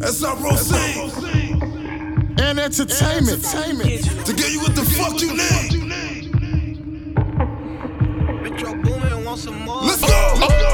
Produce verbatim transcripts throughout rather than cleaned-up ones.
That's our proceed. And entertainment. entertainment. To get you what the fuck you need. Let's go.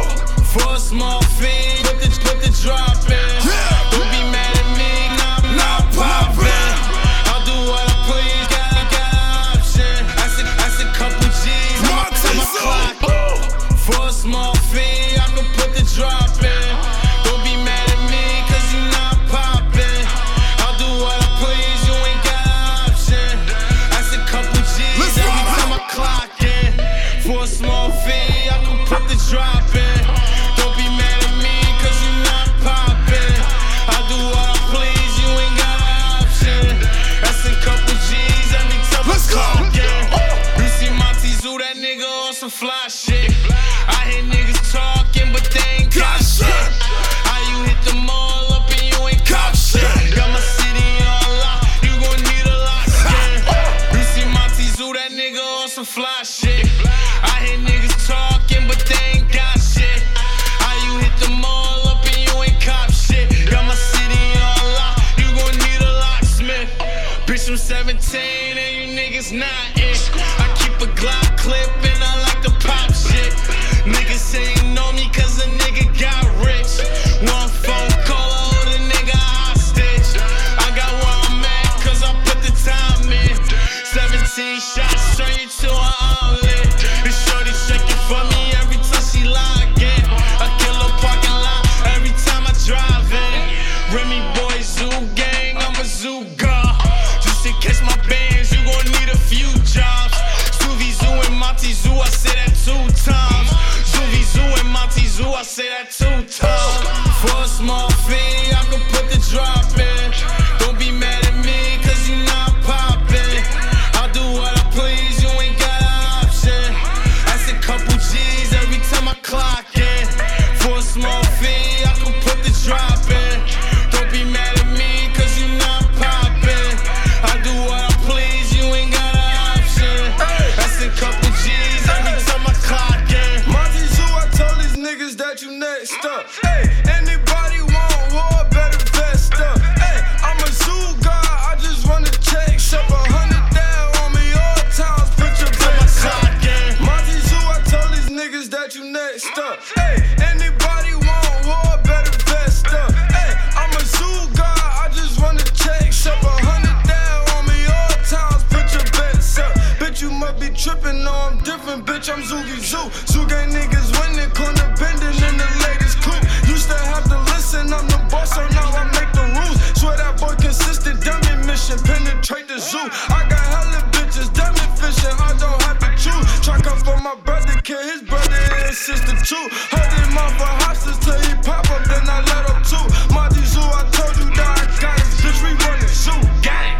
For a small fee, put the, put the drop in. Yeah. Don't be mad at me, nah, I'm Not not poppin'. poppin'. I'll do what I please, got, got an option. I said, I said couple G's on my, on my clock. For a small fee, I can put the drop in. Don't be mad at me, cause you not poppin'. I'll do what I please, you ain't got an option. I said couple G's Let's every ride. time I clock in. For a small fee, I can put the drop in. Don't be mad at me, cause you not poppin'. I'll do what I please, you ain't got an option. That's a couple G's every time Let's I go. clock in. You see Monty Zoo, that nigga on some fly shit. I hear niggas talking, but they ain't got Got shit. shit. How you hit the mall up and you ain't cop shit? Got my city on lock, you gon' need a lock skin. You see Monty Zoo, that nigga on some fly shit. I hear niggas talking, but they ain't got shit. How you hit the mall up and you ain't cop shit? Got my city on lock, you gon' need a locksmith. Bitch, I'm seventeen and you niggas not it. I keep a Glock clip and I like to pop shit. Niggas say you know me cause a nigga got rich. One phone call, I hold a nigga hostage. I got where I'm at cause I put the time in. seventeen shots, turn you to an outlet. The shorty shaking for me every time she log in. I kill a parking lot every time I drive in. Remy boy, zoo gang, I'm a zoo god. Just in case my bands, you gon' need a few jobs. Suvi Zoo and Monty Zoo, I say that two times. Suvi Zoo and Monty Zoo, I say that two times. For a small fee, I can put the drop in. Don't be mad at me, cause you not poppin'. I'll do what I please, you ain't got an option. I said couple G's every time I clock in. For a small fee, I can put the drop in. Don't be mad at me, cause you not poppin'. I'll do what I please, you ain't got an option. I said couple G's every time I clock in. Monty Zoo, I told these niggas that you next up. Hey, anybody want war, better vest up. Hey, I'm a zoo god, I just run the checks up. A hundred down on me all times, put your best up. Monty Zoo, I told these niggas that you next up. Hey, anybody want war, better vest up. Hey, I'm a zoo god, I just run the checks up. A hundred down on me all times, put your bets up. Bitch, you must be trippin', no, I'm different, bitch, I'm Zoogie Zoo. Zoo gang niggas winning, corner bending in the latest coupe. Used to have to listen, I'm the boss, so now I make the rules. Swear that boy consistent, dummy mission, penetrate the zoo. I got hella bitches, dummy fishing, I don't have to choose. Try come for my brother, kill his brother and sister too. Hold him off for hostage till he pop up, then I let up too. Monty Zoo, I told you that I got his bitch, we run the zoo. Gang!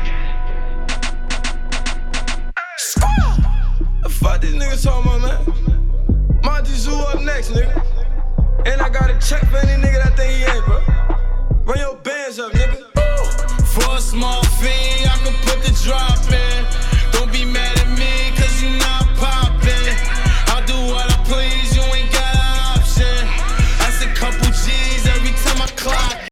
The fuck these niggas talking about, man? Monty Zoo up next, nigga. And I got a check for any nigga that think he ain't, bro. Run your bands up, nigga. For a small fee, I can put the drop in.